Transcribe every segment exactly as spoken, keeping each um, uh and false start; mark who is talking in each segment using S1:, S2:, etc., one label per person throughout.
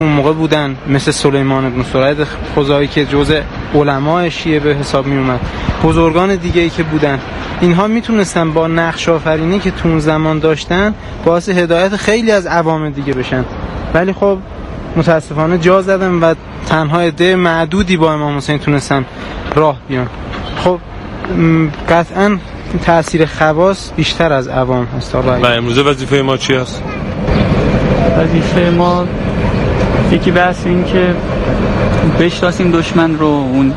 S1: اون موقع بودن مثل سلیمان بن سرید خزاعی که جزء علماء شیعه به حساب می اومد، بزرگان دیگه‌ای که بودن، اینها میتونستن با نقش آفرینی که تو اون زمان داشتن باعث هدایت خیلی از عوام دیگه بشن، ولی خب متاسفانه جا زدن و تنها عده معدودی با امام حسین تونستن راه بیان. خب قطعاً تأثیر خواص بیشتر از عوام هست.
S2: و امروز وظیفه ما چی هست؟
S3: وظیفه ما یکی بحث این که بشناسیم دشمن رو، اون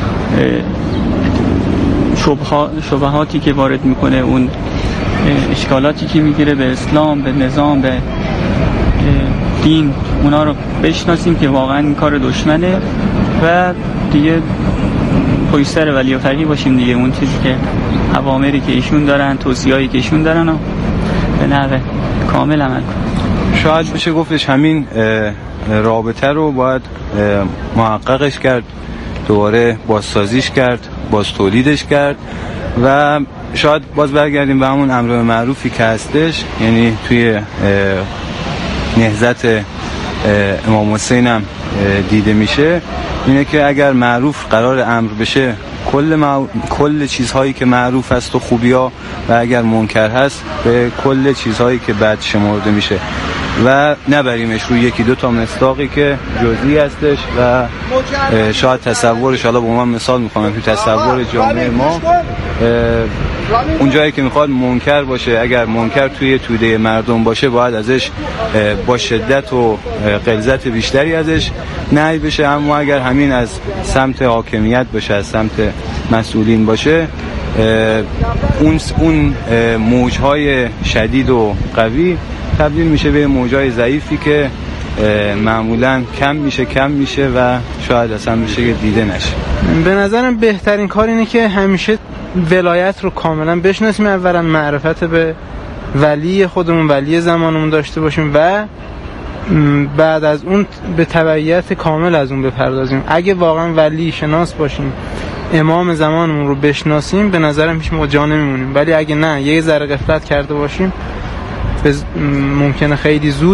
S3: شبهاتی که وارد میکنه، اون اشکالاتی که میگیره به اسلام، به نظام، به دین، اونا رو بشناسیم که واقعا این کار دشمنه و دیگه پشت سر ولی و فقیه باشیم دیگه. اون چیزی که اوامری که ایشون دارن، توصیه‌ای که ایشون دارن و به نحو کامل عمل کنیم.
S4: شاید بشه گفتش همین رابطه رو باید محققش کرد، دوباره بازسازیش کرد، باز تولیدش کرد و شاید باز برگردیم به همون امر معروفی که هستش. یعنی توی نهضت امام حسین هم دیده میشه، اینه که اگر معروف قرار امر بشه، کل مع... کل چیزهایی که معروف است و خوبی‌ها، و اگر منکر هست به کل چیزهایی که بد شمرده میشه و نبریمش روی یکی دو تا مصداقی که جزئی هستش و شاید تصورش، حالا به من مثال میخوام، تو تصور جامعه ما اون جایی که میخواد منکر باشه، اگر منکر توی توده مردم باشه باید ازش با شدت و غلظت بیشتری ازش نهی بشه، اما اگر همین از سمت حاکمیت باشه، از سمت مسئولین باشه، اون اون موجهای شدید و قوی تبدیل میشه به موجهای ضعیفی که معمولا کم میشه کم میشه و شاید اصلا میشه که دیده نشه.
S1: به نظرم بهترین کار اینه که همیشه ولایت رو کاملا بشناسیم، اولا معرفت به ولی خودمون، ولی زمانمون داشته باشیم و بعد از اون به تبعیت کامل از اون بپردازیم. اگه واقعا ولی شناس باشیم، امام زمانمون رو بشناسیم، به نظرم هیچ موقع جا نمیمونیم، ولی اگه نه یه ذره غفلت کرده باشیم ممکنه خیلی زود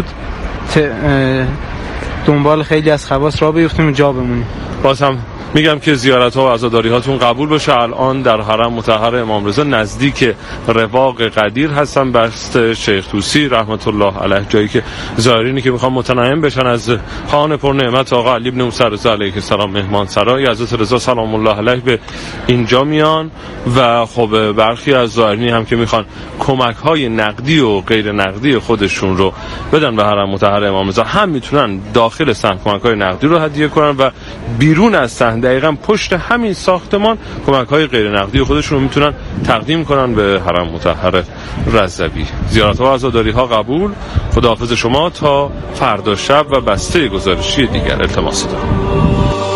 S1: دنبال خیلی از خواص را بیفتیم و جا بمونیم.
S2: باز هم میگم که زیارت ها و عزاداری هاتون قبول بشه. الان در حرم مطهر امام رضا نزدیک رواق قدیر هستن، بست شیخ طوسی رحمت الله علیه، جایی که زائرینی که میخوان متنعم بشن از خان پر نعمت آقا علی بن موسی رضا علیه السلام مهمان سرای حضرت رضا سلام الله علیه به اینجا میان و خب برخی از زائرینی هم که میخوان کمک های نقدی و غیر نقدی خودشون رو بدن به حرم مطهر امام رضا، هم میتونن داخل صحن کمک های نقدی رو هدیه کنن و بیرون از صحن دقیقاً پشت همین ساختمان کمک های غیر نقدی خودشون رو میتونن تقدیم کنن به حرم مطهر رضوی. زیارت ها و عزاداری ها قبول. خداحافظ شما تا فردا شب و بسته گزارشی دیگر. التماس دارم.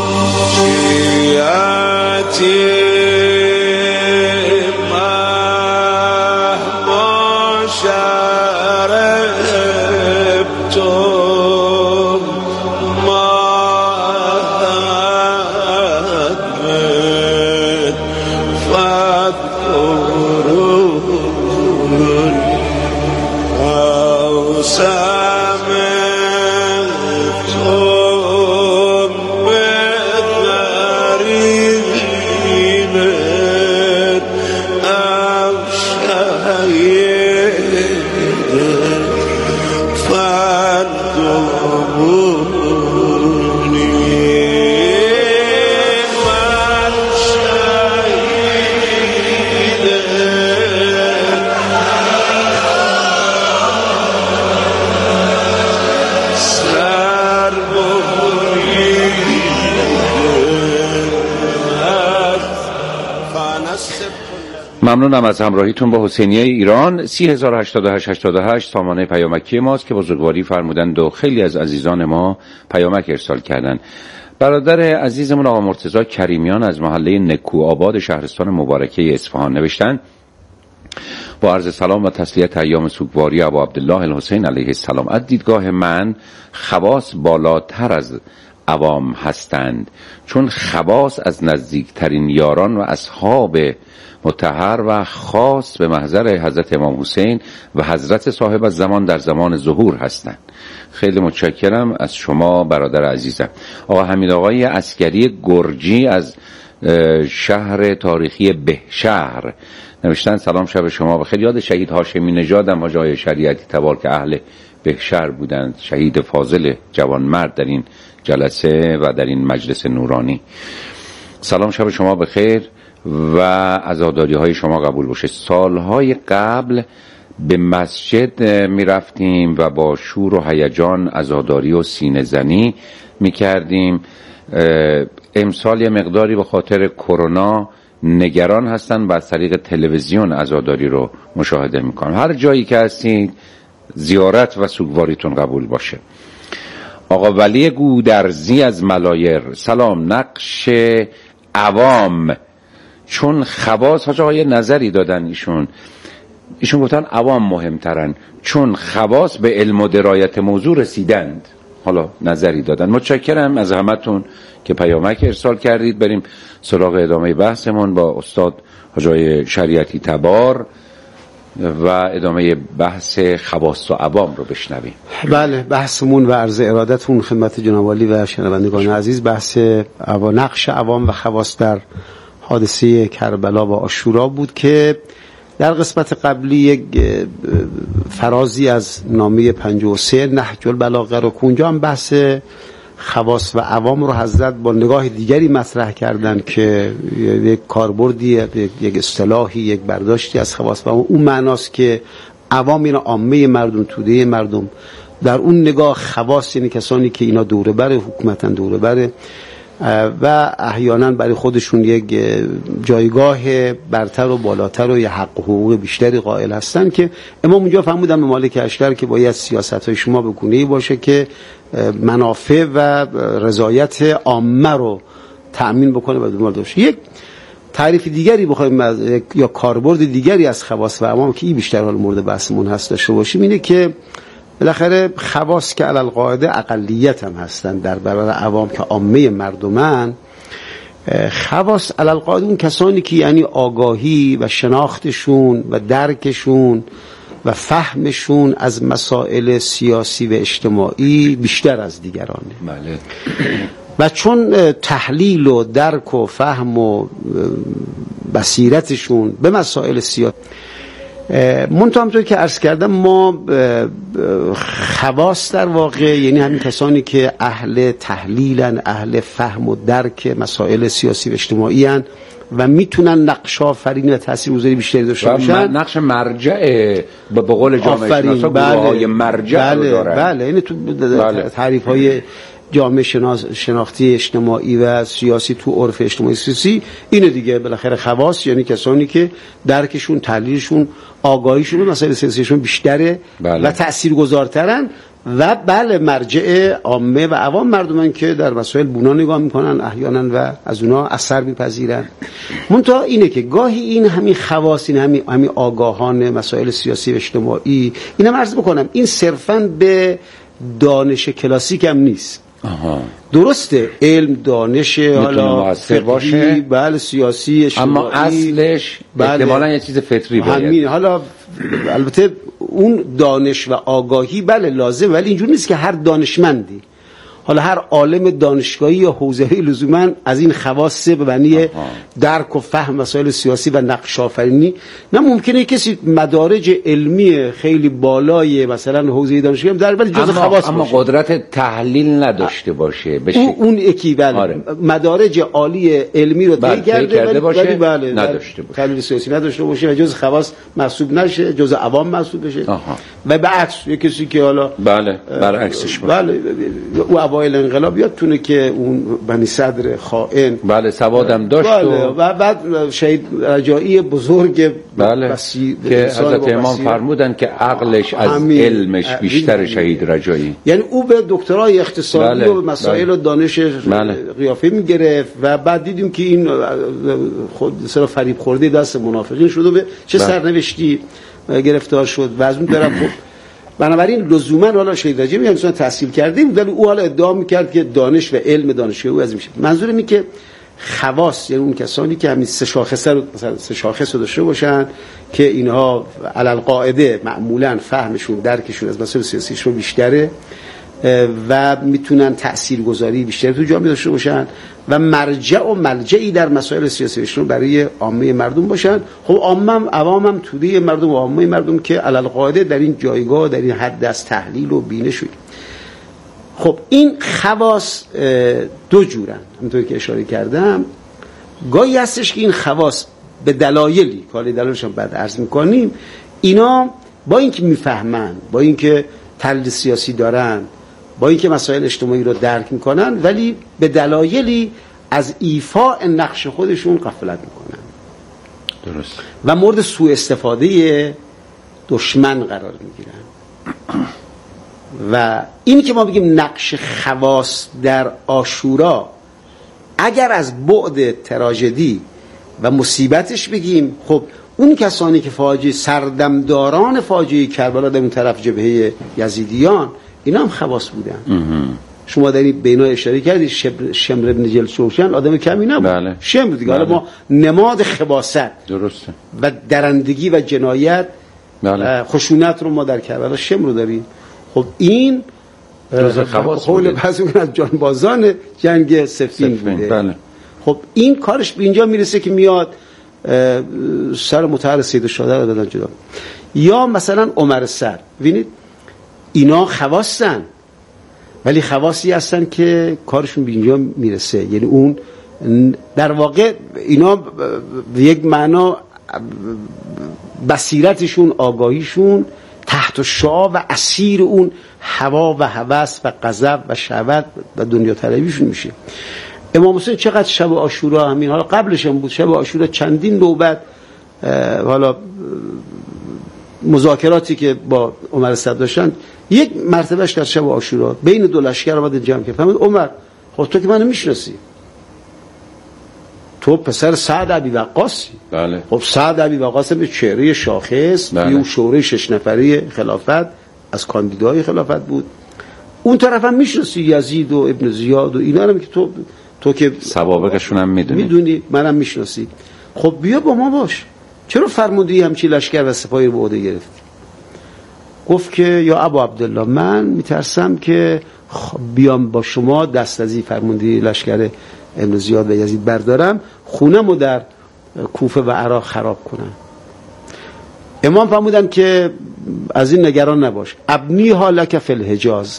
S5: ممنونم از همراهیتون با حسینیه ایران. سی هزار و هشتاد و هشت هشتاد و هشت سامانه پیامکی ماست که بزرگواری فرمودند و خیلی از عزیزان ما پیامک ارسال کردند. برادر عزیزمون آقا مرتضی کریمیان از محله نکو آباد شهرستان مبارکه اصفهان نوشتن: با عرض سلام و تسلیت ایام سوگواری ابا عبدالله الحسین علیه السلام، از دیدگاه من خواص بالاتر از عوام هستند، چون خواص از نزدیکترین یاران و اصحاب مطهر و خاص به محضر حضرت امام حسین و حضرت صاحب الزمان در زمان ظهور هستند. خیلی متشکرم از شما برادر عزیزم. آقا حمید آقای عسکری گرجی از شهر تاریخی بهشهر نوشتن سلام شب شما بخیر. یاد شهید هاشمی نژاد هم حاج آقای شریعتی تبار که اهل بهشهر بودند، شهید فاضل جوانمرد در این جلسه و در این مجلس نورانی. سلام شب شما بخیر و عزاداری های شما قبول باشه. سالهای قبل به مسجد می رفتیم و با شور و هیجان عزاداری و سینه زنی می کردیم. امسال یه مقداری به خاطر کرونا نگران هستن و از طریق تلویزیون عزاداری رو مشاهده می کنن. هر جایی که هستید زیارت و سوگواریتون قبول باشه. آقا ولی گودرزی از ملایر سلام. نقش عوام چون خواص، حاج آقای نظری دادن ایشون ایشون گفتن عوام مهمترن چون خواص به علم و درایت موضوع رسیدند. حالا نظری دادن. متشکرم از همتون که پیامک ارسال کردید. بریم سراغ ادامه بحثمون با استاد حاج آقای شریعتی تبار و ادامه بحث خواص و عوام رو بشنویم.
S6: بله، بحثمون و عرض ارادتون خدمت جناب عالی و شنوندگان عزیز بحث نقش عوام و خواص در حادثه کربلا و عاشورا بود که در قسمت قبلی یک فرازی از نامه پنجاه و سه نهج البلاغه رو اونجا هم بحث خواص و عوام رو حضرت با نگاه دیگری مطرح کردن که یک کاربردی، یک اصطلاحی، یک برداشتی از خواص و عوام اون معناست که عوام یعنی عامه مردم، توده مردم. در اون نگاه خواص یعنی کسانی که اینا دوره بره حکومتن، دوره بره و احیانا برای خودشون یک جایگاه برتر و بالاتر و یه حق و حقوق بیشتری قائل هستن که امام اونجا فرمودن به مالک اشتر که باید سیاست‌های شما به گونه‌ای باشه که منافع و رضایت عامه رو تأمین بکنه و دنبال داشته. یک تعریف دیگری بخوایم یا کاربرد دیگری از خواص و عوام که این بیشتر حال مورد بحثمون هست داشته باشیم اینه که بالاخره خواص که علی القاعده اقلیت هم هستن در برابر عوام که عامه مردمن. خواص علی القاعده اون کسانی که یعنی آگاهی و شناختشون و درکشون و فهمشون از مسائل سیاسی و اجتماعی بیشتر از دیگرانه.
S5: بله.
S6: و چون تحلیل و درک و فهم و بصیرتشون به مسائل سیاسی منطقه همطور که عرض کردم ما خواص در واقع یعنی همین کسانی که اهل تحلیلن، اهل فهم و درک مسائل سیاسی و اجتماعی هن و میتونن نقش آفرینی و تاثیرگذاری بیشتری داشته باشن. نقش
S5: مرجع به قول جامعه شناسا گروه‌های مرجع
S6: بله،
S5: رو دارن.
S6: بله، یعنی تو تعریف های جامعه شناس شناختی اجتماعی و سیاسی تو عرف اجتماعی سیاسی اینه دیگه. بالاخره خواص یعنی کسانی که درکشون، تحلیلشون، آگاهیشون به مسائل سیاسیشون بیشتره بله. و تاثیرگذارترن و بله مرجع عامه و عوام مردمان که در مسائل بونا نگاه میکنن احیانا و از اونا اثر میپذیرن. منتها اینه که گاهی این همین خواص، این همین همین آگاهان مسائل سیاسی و اجتماعی، اینم عرض بکنم این صرفاً به دانش کلاسیک هم نیست.
S5: آها.
S6: درسته علم، دانش حالا
S5: باشه
S6: بله سیاسی اجتماعی
S5: اما اصلش بله. احتمالاً یه چیز فطری باید
S6: همین. حالا البته اون دانش و آگاهی بله لازم، ولی اینجوری نیست که هر دانشمندی حالا هر عالم دانشگاهی یا حوزه‌ای لزوما از این خواص به معنی درک و فهم مسائل سیاسی و نقش آفرینی نه. ممکنه کسی مدارج علمی خیلی بالای مثلا حوزه دانشگاهی در ولی جزء خواص
S5: اما
S6: باشه.
S5: قدرت تحلیل نداشته باشه بشه
S6: اون, اون یکی بله آره. مدارج عالی علمی رو طی کرده ولی باشه بله
S5: نداشته باشه،
S6: تحلیل سیاسی نداشته باشه و جزء خواص محسوب نشه، جزء عوام محسوب بشه.
S5: آها.
S6: و بعکس یک کسی که حالا
S5: بله برعکسش باشه
S6: بله او اوایل انقلاب یادتونه که اون بنی صدر خائن
S5: بله سوادم داشت
S6: بله. و... و بعد شهید رجایی بزرگ
S5: بله بسی... که حضرت امام فرمودن که عقلش از همین... علمش بیشتر شهید رجایی،
S6: یعنی او به دکترای اقتصادی بله. و مسائل بله. و دانش بله. قیافه میگرفت و بعد دیدیم که این خود سر فریب خورده دست منافقین شد و به چه بله. سرنوشتی گرفتار شد و از اون طرف بنابراین لزوما حالا شهید رجایی میگن مثلا تحصیل کردیم ولی او حالا ادعا میکرد که دانش و علم دانشگاهی او از این میشه. منظور اینه که خواص یعنی اون کسانی که همین سه شاخصه رو مثلا سه شاخص رو داشته باشن که اینها علی القاعده معمولا فهمشون، درکشون از مسائل سیاسیشون بیشتره و میتونن تاثیرگذاری بیشتری تو جامعه داشته باشن و مرجع و ملجعی در مسائل سیاسی اجتماعی برای عامه مردم باشن. خب عامم عوامم توده مردم و عامه مردم که علل قاعده در این جایگاه در این حد از تحلیل و بینش. خب این خواص دو جورن، همونطور که اشاره کردم. گاهی هستش که این خواص به دلایلی که حالا دلایلش هم بعد عرض میکنیم، اینا با اینکه میفهمن، با اینکه تحلیل سیاسی دارن، با اینکه مسائل اجتماعی رو درک میکنن، ولی به دلایلی از ایفاء نقش خودشون غفلت میکنن.
S5: درست.
S6: و مورد سوء استفاده دشمن قرار میگیرن. و اینی که ما بگیم نقش خواص در عاشورا، اگر از بعد تراژدی و مصیبتش بگیم، خب اون کسانی که فاجعه سردمداران فاجعه کربلا در اون طرف جبهه یزیدیان، اینا هم خواص بودن. شما در این بینا اشاره کردید شمر ابن جلشوشن آدم کمی نبود.
S5: بله.
S6: شمر دیگه حالا ما نماد خباثت
S5: درسته
S6: و درندگی و جنایت، بله، خشونت رو ما در کربلا شمر رو داریم. خب این قول بعضی از جانبازان جنگ سفین بوده.
S5: بله.
S6: خب این کارش به اینجا میرسه که میاد سر مطهر سید الشهدا رو دادن جدا. یا مثلا عمر سر، ببینید اینا خواصن ولی خواصی هستن که کارشون به اینجا میرسه. یعنی اون در واقع اینا به یک معنا بصیرتشون، آگاهیشون تحت شعاع و اسیر اون هوا و هوس و غضب و شهوت و دنیا طلبیشون میشه. امام حسین چقدر شب عاشورا، همین حالا قبلش هم بود، شب عاشورا چندین نوبت حالا مذاکراتی که با عمر صدر داشتن، یک مرتبهش در شب عاشورا بین دو لشکر اومد جمع کرد. فرمود عمر خب تو که منو میشناسی، تو پسر سعد ابی وقاصی.
S5: بله.
S6: خب سعد ابی وقاص به چهره شاخص،
S5: بله.
S6: یه شورای شش نفره خلافت از کاندیدای خلافت بود. اون طرف هم میشناسی یزید و ابن زیاد و اینا هم که تو تو که
S5: سوابقشون هم میدونی
S6: میدونی منم میشناسی. خب بیا با ما باش. چرا فرمودی همچی لشکر و سپاهی رو به عهده گرفتی؟ گفت که یا ابا عبدالله من میترسم که بیام با شما دست از این فرمودی لشکر ابن زیاد و یزید بردارم، خونمو در کوفه و عراق خراب کنم. امام فرمودن که از این نگران نباش، ابنی حالک فی الحجاز،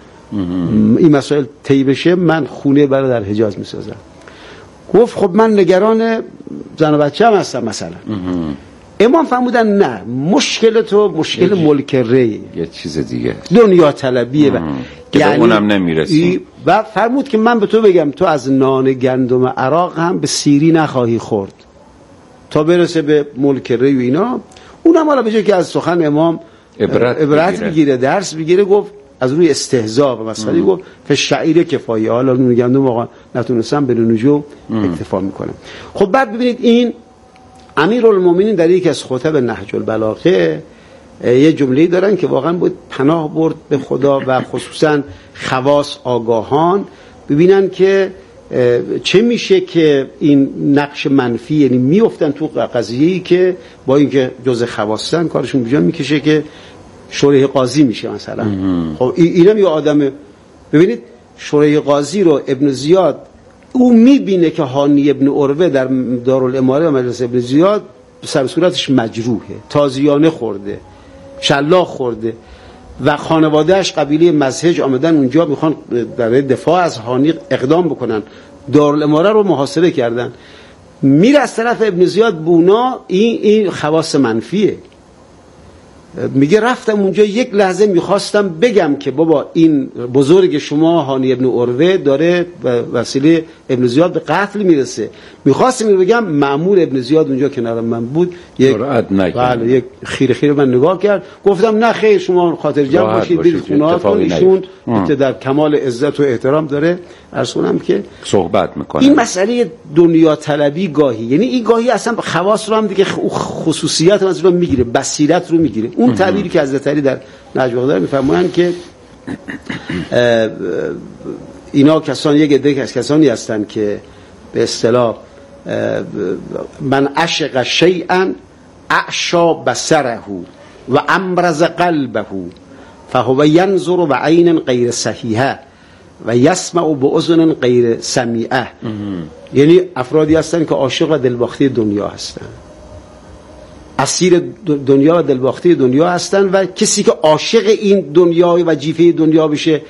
S6: این مسائل طی بشه من خونه برای در حجاز میسازم. گفت خب من نگران زن و بچه هم هستم مثلا. امام فرمودن نه، مشکل تو مشکل ملک ری،
S5: یه چیز دیگه،
S6: دنیا طلبیه و
S5: که یعنی اونم نمیرسی.
S6: و فرمود که من به تو بگم تو از نان گندم عراق هم به سیری نخواهی خورد تا برسه به ملک ری و اینا. اونم حالا به جای که از سخن امام
S5: عبرت,
S6: عبرت بگیره، درس بگیره، گفت از روی استهزاء و مسئله گفت فشعیر کفایه، حالا نون گندم واقعا نتونستم به نجوم اکتفا میکنم. خب بعد ببینید این امیرالمومنین در یک از خطب نهج البلاغه یه جمله‌ای دارن که واقعا بود پناه برد به خدا و خصوصا خواص آگاهان ببینن که چه میشه که این نقش منفی، یعنی میافتن تو قضیه‌ای که با اینکه جزء خواصن کارشون بجا میکشه که شورای قاضی میشه مثلا. خب اینم یه آدم، ببینید شورای قاضی رو ابن زیاد او میبینه که هانی ابن عروه در دارالاماره و مجلس ابن زیاد سر صورتش مجروحه، تازیانه خورده، شلاق خورده و خانوادهش قبیله مزهج آمدن اونجا میخوان در دفاع از هانی اقدام بکنن، دارالاماره رو محاصره کردن. میره از طرف ابن زیاد بونا، این این خواص منفیه. میگه رفتم اونجا یک لحظه میخواستم بگم که بابا این بزرگ شما هانی ابن عروه داره وسیله ابن زیاد به قتل میرسه. میخواستم بگم مأمور ابن زیاد اونجا کنار من بود، یک بله یک خیره خیره من نگاه کرد، گفتم نه خیر شما خاطر جمع باشید برید خونه‌هاتون. ایشون که در کمال عزت و احترام داره عرض کنم که
S5: صحبت میکنه.
S6: این مسئله دنیا طلبی گاهی، یعنی این گاهی اصلا خواص رو هم دیگه خصوصیات از رو میگیره، بصیرت رو میگیره. اون تعبیری که حضرت علی در نهج البلاغه میفرمایند که اینا کسان یک عده از کسانی هستند که به اصطلاح من عشق شیئا اعشا بصره و امرز قلبه فهو ینظر بعین غیر صحیحه و یسمع باذن غیر سمیعه. یعنی افرادی هستن که عاشق و دلباخته دنیا هستن، اسیر دنیا و دلباخته دنیا هستن، و کسی که عاشق این دنیا و جیفه دنیا بشه،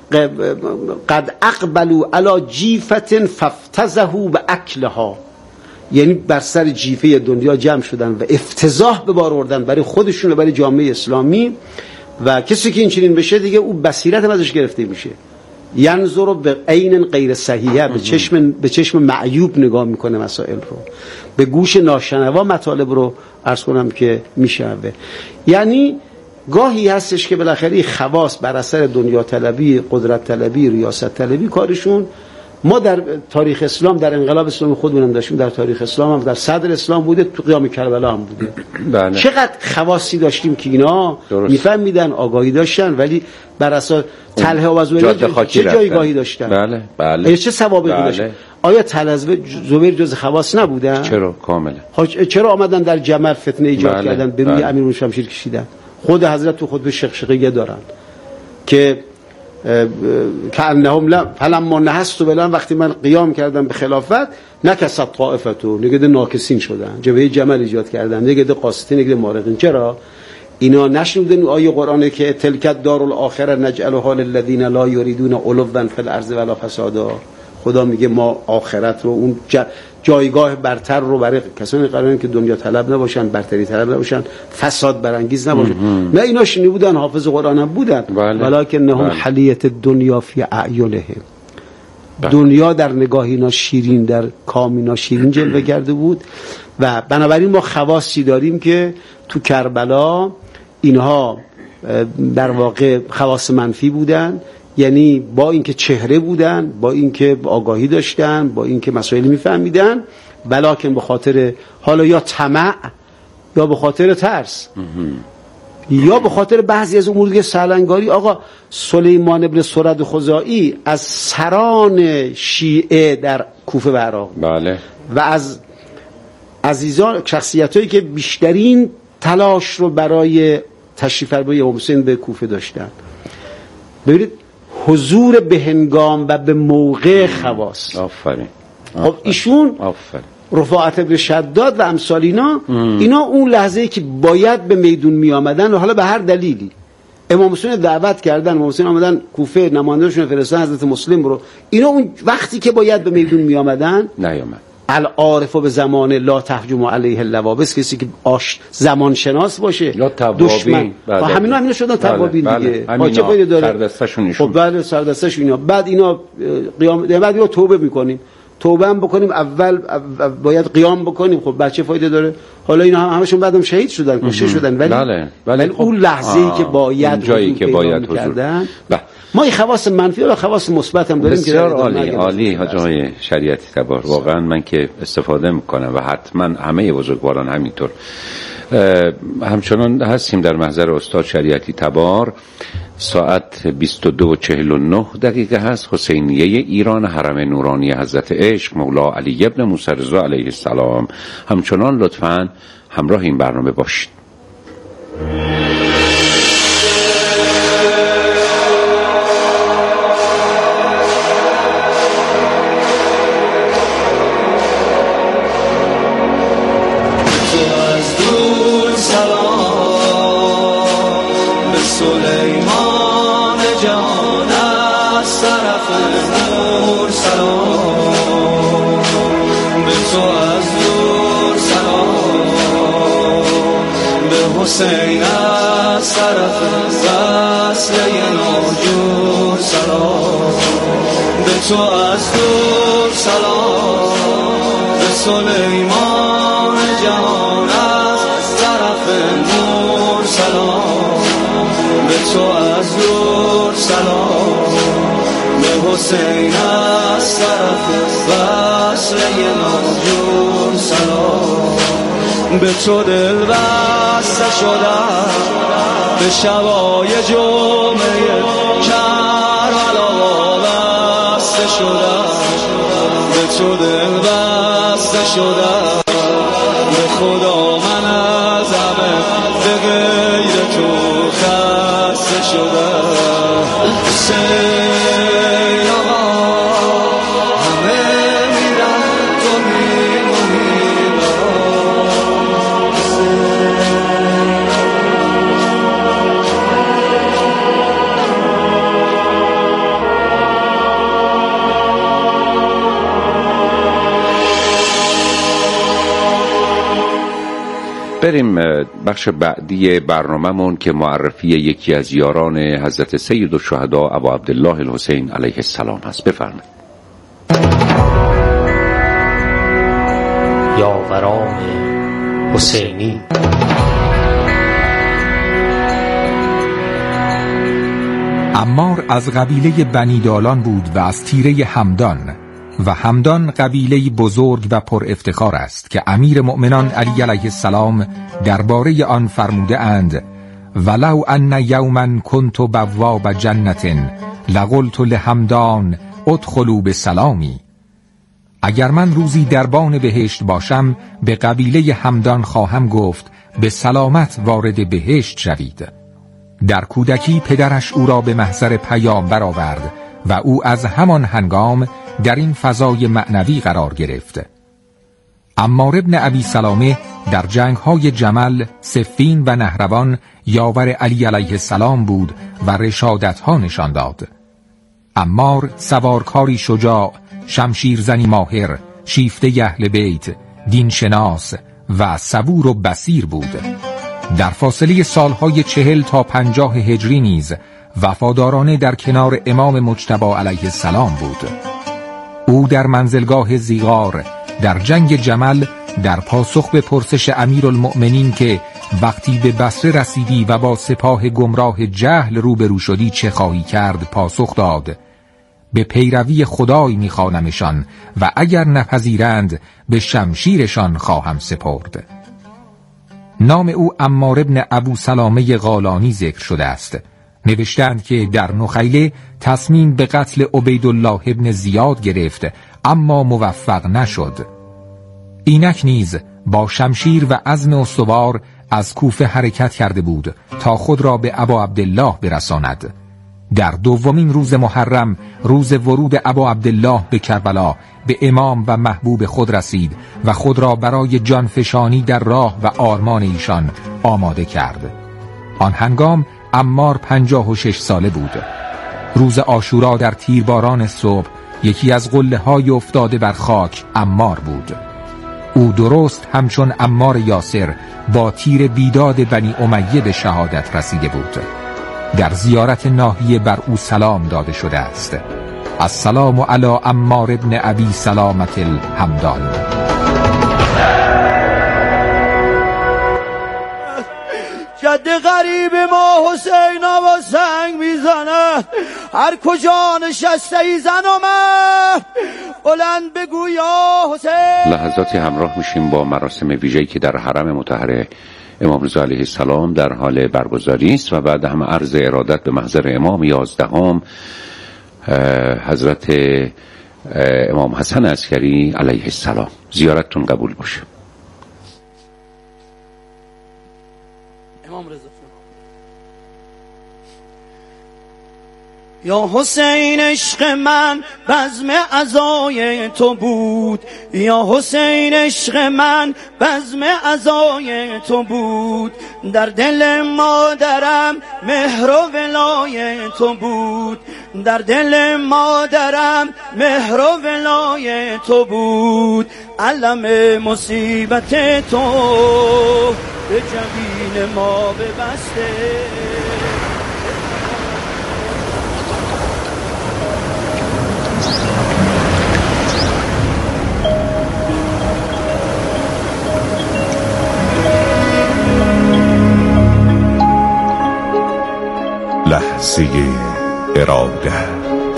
S6: قد اقبلوا علی جیفة فافتضحوا باکلها، یعنی بر سر جیفه دنیا جمع شدن و افتضاح به بار آوردن برای خودشون و برای جامعه اسلامی. و کسی که این چنین بشه دیگه او بصیرت هم ازش گرفته میشه. ینظر به عین غیر صحیحه، به چشم به چشم معیوب نگاه میکنه مسائل رو، به گوش ناشنوا مطالب رو عرض کنم که میشنوه. یعنی گاهی هستش که بالاخره خواص بر اثر دنیا طلبی، قدرت طلبی، ریاست طلبی کارشون. ما در تاریخ اسلام، در انقلاب اسلامی خودمون داشتیم، در تاریخ اسلام هم، در صدر اسلام بوده، تو قیام کربلا هم بوده. بله. چقدر خواصی داشتیم که اینا میفهمیدن، آگاهی داشتن، ولی بر اساس تله و زبیر چه جایگاهی داشتن؟ بله بله. چه سوابقی بله. داشتن؟ آیا تله و زبیر جز خواص نبودن؟ چرا کاملا؟ چرا آمدن در جمل فتنه ایجاد بله. کردن، به روی بله. امیر شمشیر کشیدن؟ خود حضرت تو خود به شقشقه دارن که که انهم لا فلما نهست بلن، وقتی من قیام کردم به خلافت، نکست طائفتو، نگده ناکسین شدن، جبهه جمل ایجاد کردن، نگده قاسطین، نگده مارقین. چرا؟ اینا نشنودن آیه قرآنه که تلکت دارالآخره نجعلها للذین لا یریدون علوا فی الارض ولا فسادا. خدا میگه ما آخرت رو، اون جایگاه برتر رو برای کسانی قراره که دنیا طلب نباشن، برتری طلب نباشن، فساد برانگیز نباشن. نه اینا شنی بودن، حافظ قرآن هم بودن، ولکنهم حلیت دنیا فی اعینهم. دنیا در نگاه اینا شیرین، در کام اینا شیرین جلوه کرده بود. و بنابراین ما خواصی داریم که تو کربلا اینها در واقع خواص منفی بودن، یعنی با اینکه چهره بودن، با اینکه آگاهی داشتن، با اینکه مسائل میفهمیدن، بلکن به خاطر حالا یا طمع یا به خاطر ترس یا به خاطر بعضی از امور دیگه سرلنگاری. آقا سلیمان ابن سرد خزاعی از سران شیعه در کوفه و عراق بله. و از عزیزان، شخصیتایی که بیشترین تلاش رو برای تشریف فرمایی امام حسین به کوفه داشتن. ببینید حضور به هنگام و به موقع خواص. آفرین. خب ایشون آفرین. رفاعت ابن شداد و امثال اینا ام. اینا اون لحظه‌ای که باید به میدون می آمدن و حالا به هر دلیلی امام حسین دعوت کردن، امام حسین آمدن کوفه، نماینده‌شون فرستادن حضرت مسلم رو، اینا اون وقتی که باید به میدون می آمدن نیامد. العارف به زمان لا تهجم علیه اللوابس، کسی که آش زمان شناس باشه، دشمن و همینا همینا شدن توابین دیگه. با چه فایده داره؟ سردستشون ایشون. خب بعد سردستش اینا، بعد اینا قیام، بعد اینا توبه میکنیم، توبه هم بکنیم، اول باید قیام بکنیم. خب بعد چه فایده داره؟ حالا اینا همشون بعدم شهید شدن، کشته شدن، ولی بله. ولی خب اون لحظه‌ای که باید جایی که باید کردن. ما این خواص منفی و خواص مثبت هم داریم.
S5: بسیار عالی عالی حاج آقای شریعتی تبار، واقعا من که استفاده میکنم و حتما همه بزرگواران همینطور. همچنان هستیم در محضر استاد شریعتی تبار. ساعت بیست و دو و چهل و نه دقیقه هست. حسینیه ایران، حرم نورانی حضرت عشق مولا علی ابن موسی رضا علیه السلام. همچنان لطفاً همراه این برنامه باشید.
S7: حسین از طرف وصله ناجور سلام، به تو از دور سلام، به سلیمان جهان از طرف نور سلام، به تو از دور سلام، به حسین از طرف وصله ناجور سلام، به تو دل بسته شدم به شبای جمعه کربلا بسته شدم، به تو دل بسته شدم، به خدا من از همه به غیر تو خسته شدم.
S5: بریم بخش بعدی برنامه‌مون که معرفی یکی از یاران حضرت سید الشهدا ابا عبدالله الحسین علیه السلام هست. بفرمایید.
S8: یاوران حسینی.
S9: عمار از قبیله بنی دالان بود و از تیره همدان، و همدان قبیله بزرگ و پر افتخار است که امیر مؤمنان علی علیه السلام درباره آن فرموده اند: ولو ان یوما کنت بواب جنت لقلت لهمدان ادخلوا بسلامی. اگر من روزی دربان بهشت باشم به قبیله همدان خواهم گفت به سلامت وارد بهشت شوید. در کودکی پدرش او را به محضر پیامبر آورد و او از همان هنگام در این فضای معنوی قرار گرفت. عمار ابن ابی سلامه در جنگ‌های جمل، صفین و نهروان یاور علی علیه السلام بود و رشادت‌ها نشان داد. عمار سوارکاری شجاع، شمشیرزنی ماهر، شیفته اهل بیت، دین شناس و صبور و بصیر بود. در فاصله سالهای چهل تا پنجاه هجری نیز وفادارانه در کنار امام مجتبی علیه السلام بود. او در منزلگاه زیغار در جنگ جمل در پاسخ به پرسش امیرالمؤمنین که وقتی به بصره رسیدی و با سپاه گمراه جهل روبرو شدی چه خواهی کرد، پاسخ داد: به پیروی خدای میخوانمشان و اگر نپذیرند به شمشیرشان خواهم سپرد. نام او عمار ابن ابو سلامه غالانی ذکر شده است. نوشتند که در نخیله تصمیم به قتل عبیدالله ابن زیاد گرفت اما موفق نشد. اینک نیز با شمشیر و عزم استوار از کوفه حرکت کرده بود تا خود را به ابا عبدالله برساند. در دومین روز محرم، روز ورود ابا عبدالله به کربلا، به امام و محبوب خود رسید و خود را برای جانفشانی در راه و آرمان ایشان آماده کرد. آن هنگام عمار پنجاه و شش ساله بود. روز عاشورا در تیرباران صبح یکی از قله های افتاده بر خاک عمار بود. او درست همچون عمار یاسر با تیر بیداد بنی امیه به شهادت رسیده بود. در زیارت ناحیه بر او سلام داده شده است: السلام علی عمار ابن ابی سلامت الحمدان.
S7: جد غریب ما حسین و سنگ میزنه، هر کجا نشسته ای زن و مرد بلند بگو یا حسین.
S5: لحظاتی همراه میشیم با مراسم ویژه‌ای که در حرم مطهر امام رضا علیه السلام در حال برگزاری است و بعد هم عرض ارادت به محضر امام یازدهم حضرت امام حسن عسکری علیه السلام. زیارتتون قبول باشه.
S7: امام رضا یا حسین عشق من بزم عزای تو بود، یا حسین عشق من بزم عزای تو بود، در دل مادرم مهر و ولای تو بود، در دل مادرم مهر و ولای تو بود، علم مصیبت تو به جبین ما ببسته.
S10: لحظه ارادت.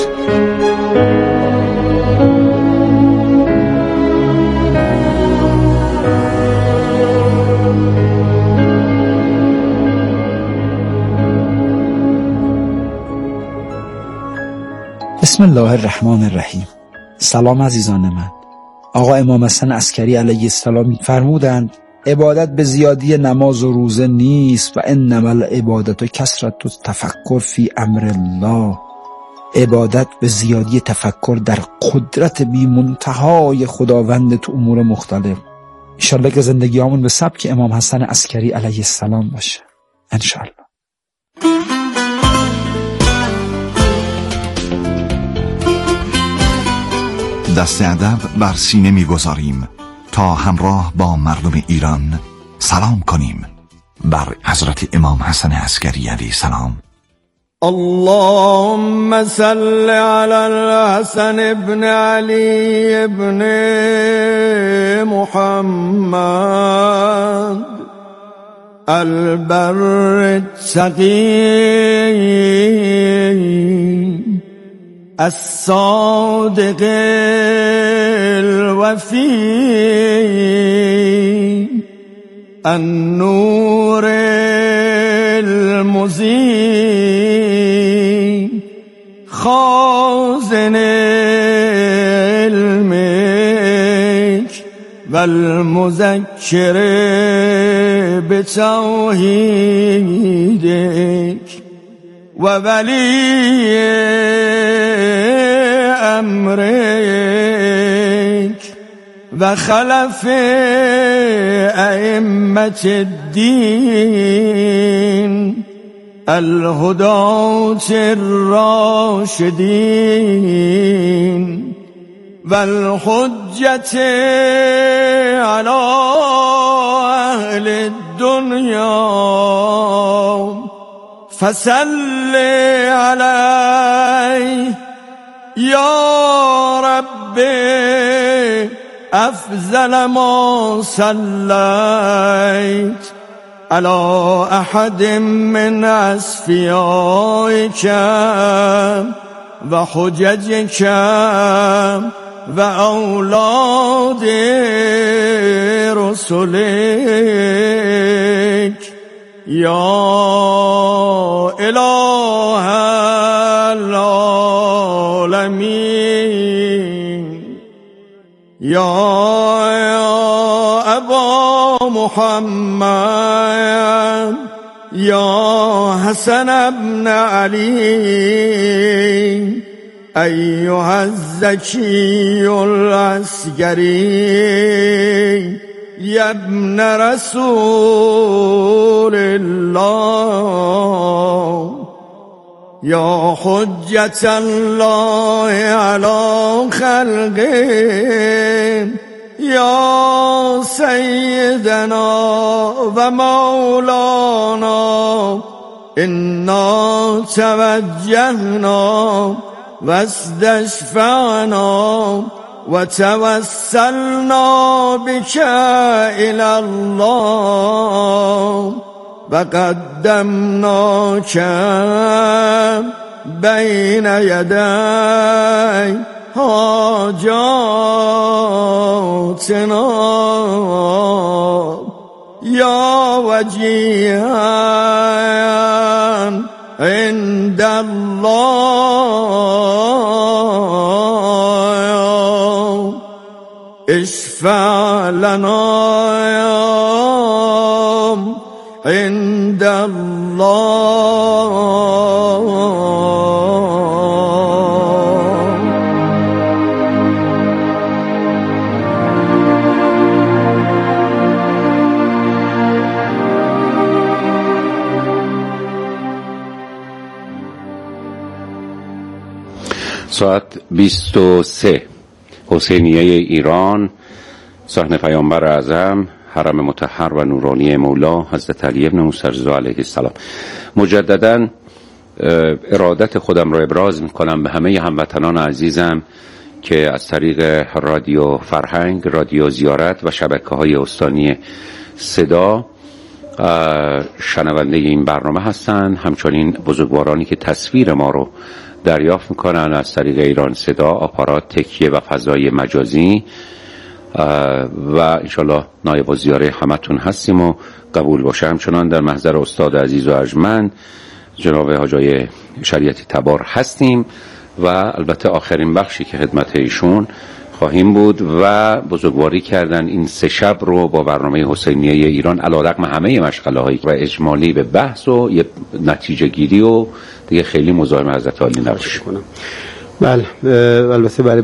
S11: بسم الله الرحمن الرحیم. سلام عزیزان من. آقا امام حسن عسکری علیه السلام فرمودند عبادت به زیادی نماز و روزه نیست و انما العبادت و کثرت و تفکر فی امر الله. عبادت به زیادی تفکر در قدرت بی منتهای خداوند تو امور مختلف. انشالله که زندگیامون به سبک امام حسن عسکری علیه السلام باشه انشالله.
S10: دست ادب بر سینه می‌گذاریم تا همراه با مردم ایران
S12: سلام کنیم بر حضرت امام حسن عسکری علیه السلام.
S7: اللهم صل على الحسن ابن علي ابن محمد البر التقي الصادق الوفي النور المضيء خازن علمك والمذكر بتوحيدك وولي أمرك وخلف أئمة الدين الهداة الراشدين والحجة على أهل الدنيا فصل عليه يا ربي أفضل ما صليت على أحد من أصفيائك وحججك وأولاد رسلك يا إله العالمين يا أبا محمد يا حسن ابن علي أيها الزكي العسكري يا ابن رسول الله يا حجة الله على خلقه يا سيدنا ومولانا إنا توجهنا واستشفعنا وتوسلنا بك إلى الله وقدمناك بين يدي حاجاتنا يا وجيها عند الله اشفع لنا عند الله.
S5: ساعت بیست و سه حسینیه ایران، صحن پیامبر اعظم، حرم مطهر و نورانی مولا حضرت علی ابن موسی رضا علیه السلام. مجددا ارادت خودم را ابراز میکنم به همه هموطنان عزیزم که از طریق رادیو فرهنگ، رادیو زیارت و شبکه‌های استانی صدا شنونده این برنامه هستند. همچنین بزرگوارانی که تصویر ما رو دریافت میکنن از طریق ایران صدا، آپارات تکیه و فضای مجازی و انشالله نایب الزیاره همتون هستیم و قبول باشه. همچنان در محضر استاد عزیز و ارجمند جناب حاجی شریعتی تبار هستیم و البته آخرین بخشی که خدمت ایشون خواهیم بود و بزرگواری کردن این سه شب رو با برنامه حسینیه ایران علیرغم همه مشغله هایی و اجمالی به بحث و یه نتیجه گیری و دیگه خیلی مزاحم حضرت عالی نباشه.
S6: بله البته برای